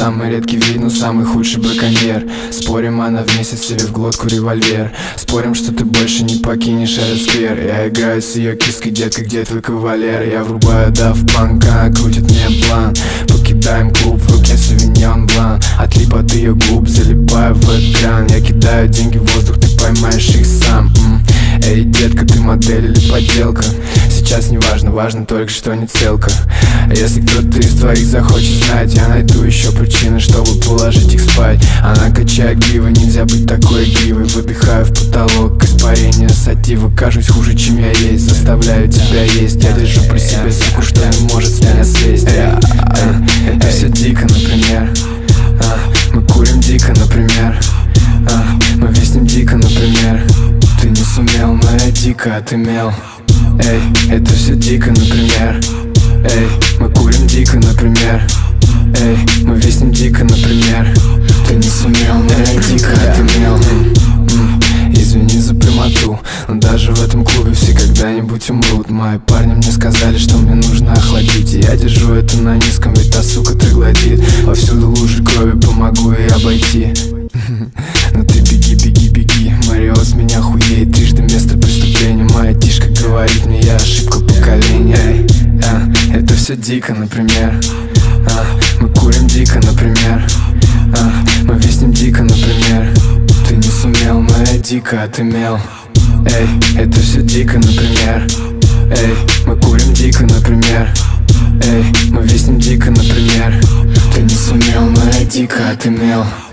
самый редкий вид, но самый худший браконьер. Спорим, она вместе себе в глотку револьвер. Спорим, что ты больше не покинешь этот сквер. Я играю с ее киской, детка, где твой кавалер? Я врубаю Daft Punk, она крутит мне план. Покидаем клуб, в руке Sauvignon Blanc. Отлип от ее губ, залипаю в экран. Я кидаю деньги в воздух, ты поймаешь их сам. Эй, детка, ты модель или подделка? Сейчас не важно, важно только, что не целка. Если кто-то из твоих захочет знать, я найду еще причины, чтобы положить их спать. Она качает гривы, нельзя быть такой игривой. Выдыхаю в потолок, испарение сатива. Кажусь хуже, чем я есть, заставляю тебя есть. Я держу при себе суку, что не может с меня слезть. Это все дико, например. Мы курим дико, например. Мы виснем дико, например. Ты не сумел, но я дико отымел. Эй, это все дико, например. Эй, мы курим дико, например. Эй, мы виснем дико, например. Ты не сумел, но я дико отымел. Извини за прямоту, но даже в этом клубе все когда-нибудь умрут. Мои парни мне сказали, что мне нужно охладить, и я держу это на низком, ведь та сука троглодит. Повсюду лужи крови, помогу ей обойти. Но ты беги, беги, беги, Марио с меня хуеет. Трижды место преступления, моя тишка говорит мне, я ошибка поколения. Это все дико, например. Мы курим дико, например. Мы виснем дико, например. Ты не сумел, но я дико отымел. Эй, это все дико, например. Эй, мы курим дико, например. Эй, мы виснем дико, например. Ты не сумел, но я дико отымел.